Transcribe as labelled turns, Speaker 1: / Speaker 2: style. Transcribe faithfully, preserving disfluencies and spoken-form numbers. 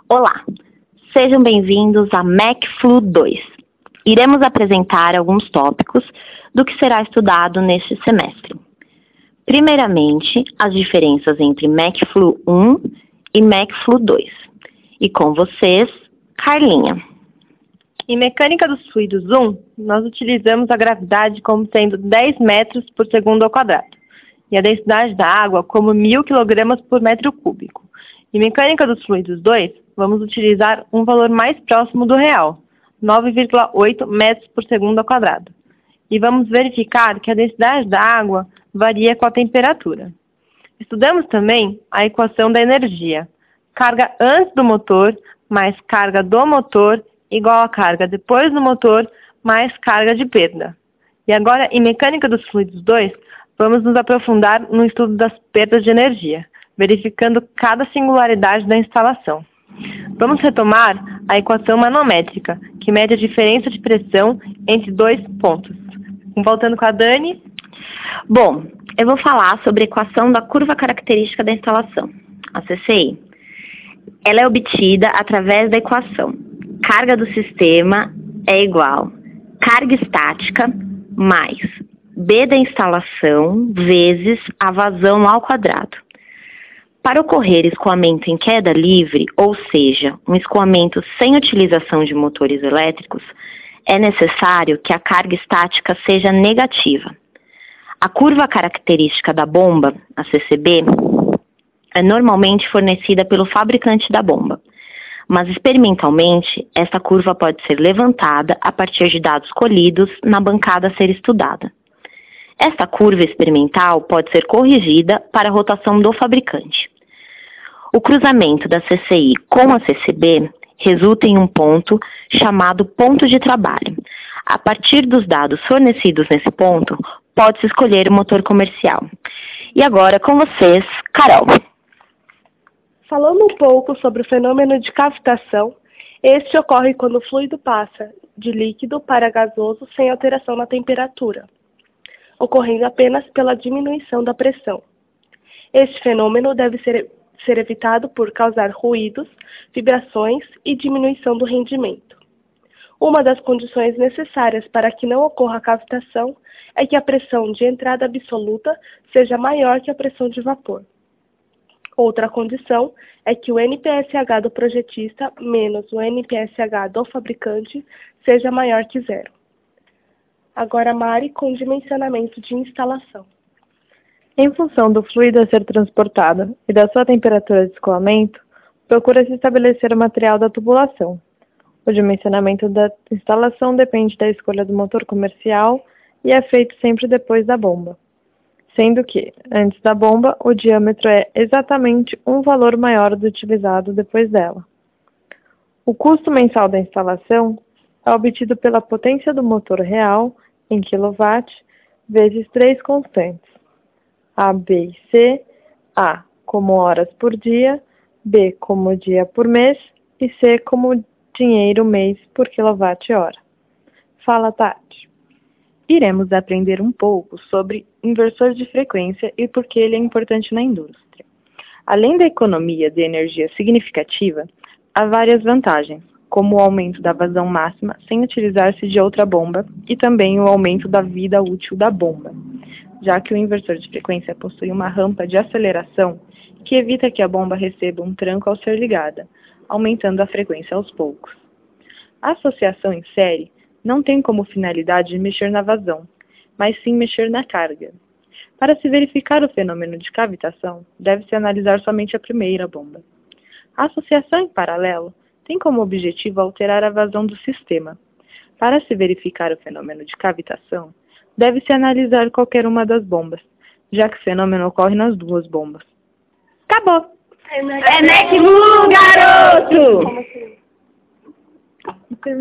Speaker 1: Olá, sejam bem-vindos a MecFlu dois. Iremos apresentar alguns tópicos do que será estudado neste semestre. Primeiramente, as diferenças entre MecFlu um e MecFlu dois. E com vocês, Carlinha.
Speaker 2: Em mecânica dos fluidos um, nós utilizamos a gravidade como sendo dez metros por segundo ao quadrado e a densidade da água como mil quilogramas por metro cúbico. Em mecânica dos fluidos dois, vamos utilizar um valor mais próximo do real, nove vírgula oito metros por segundo ao quadrado. E vamos verificar que a densidade da água varia com a temperatura. Estudamos também a equação da energia. Carga antes do motor mais carga do motor igual a carga depois do motor mais carga de perda. E agora, em mecânica dos fluidos dois, vamos nos aprofundar no estudo das perdas de energia, verificando cada singularidade da instalação. Vamos retomar a equação manométrica, que mede a diferença de pressão entre dois pontos. Voltando com a Dani.
Speaker 1: Bom, eu vou falar sobre a equação da curva característica da instalação, a C C I. Ela é obtida através da equação. Carga do sistema é igual carga estática mais B da instalação vezes a vazão ao quadrado. Para ocorrer escoamento em queda livre, ou seja, um escoamento sem utilização de motores elétricos, é necessário que a carga estática seja negativa. A curva característica da bomba, a C C B, é normalmente fornecida pelo fabricante da bomba, mas experimentalmente esta curva pode ser levantada a partir de dados colhidos na bancada a ser estudada. Esta curva experimental pode ser corrigida para a rotação do fabricante. O cruzamento da C C I com a C C B resulta em um ponto chamado ponto de trabalho. A partir dos dados fornecidos nesse ponto, pode-se escolher o motor comercial. E agora com vocês, Carol.
Speaker 3: Falando um pouco sobre o fenômeno de cavitação, este ocorre quando o fluido passa de líquido para gasoso sem alteração na temperatura, ocorrendo apenas pela diminuição da pressão. Este fenômeno deve ser, ser evitado por causar ruídos, vibrações e diminuição do rendimento. Uma das condições necessárias para que não ocorra a cavitação é que a pressão de entrada absoluta seja maior que a pressão de vapor. Outra condição é que o N P S H do projetista menos o N P S H do fabricante seja maior que zero. Agora, Mari, com dimensionamento de instalação.
Speaker 2: Em função do fluido a ser transportado e da sua temperatura de escoamento, procura-se estabelecer o material da tubulação. O dimensionamento da instalação depende da escolha do motor comercial e é feito sempre depois da bomba, sendo que, antes da bomba, o diâmetro é exatamente um valor maior do utilizado depois dela. O custo mensal da instalação é obtido pela potência do motor real, em quilowatt, vezes três constantes, A, B e C, A como horas por dia, B como dia por mês e C como dinheiro mês por quilowatt-hora. Fala, Tati.
Speaker 4: Iremos aprender um pouco sobre inversor de frequência e por que ele é importante na indústria. Além da economia de energia significativa, há várias vantagens, como o aumento da vazão máxima sem utilizar-se de outra bomba e também o aumento da vida útil da bomba, já que o inversor de frequência possui uma rampa de aceleração que evita que a bomba receba um tranco ao ser ligada, aumentando a frequência aos poucos. A associação em série não tem como finalidade mexer na vazão, mas sim mexer na carga. Para se verificar o fenômeno de cavitação, deve-se analisar somente a primeira bomba. A associação em paralelo tem como objetivo alterar a vazão do sistema. Para se verificar o fenômeno de cavitação, deve-se analisar qualquer uma das bombas, já que o fenômeno ocorre nas duas bombas. Acabou!
Speaker 1: É MecFlu, garoto!